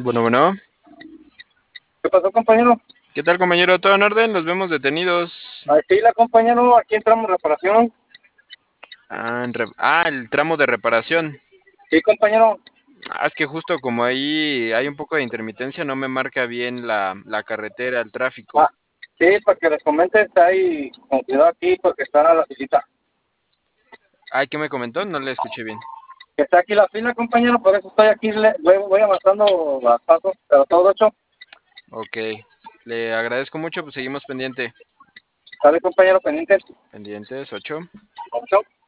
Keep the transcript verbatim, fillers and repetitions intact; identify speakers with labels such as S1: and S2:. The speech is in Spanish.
S1: Bueno, bueno.
S2: ¿Qué pasó, compañero?
S1: ¿Qué tal, compañero? ¿Todo en orden? Los vemos detenidos.
S2: Aquí la compañero, aquí entramos reparación.
S1: Ah, en re- ah, el tramo de reparación.
S2: Sí, compañero.
S1: Ah, es que justo como ahí hay un poco de intermitencia, no me marca bien la, la carretera, el tráfico.
S2: Ah, sí, para que les comentes, está ahí con cuidado aquí porque está la filita.
S1: Ay, ¿qué me comentó? No le escuché bien.
S2: Que está aquí la fila, compañero, por eso estoy aquí, le, voy, voy avanzando los pasos, pero todo hecho.
S1: Ok. Le agradezco mucho, pues seguimos pendiente.
S2: Sale, compañero, pendiente.
S1: Pendientes, ocho.
S2: Ocho.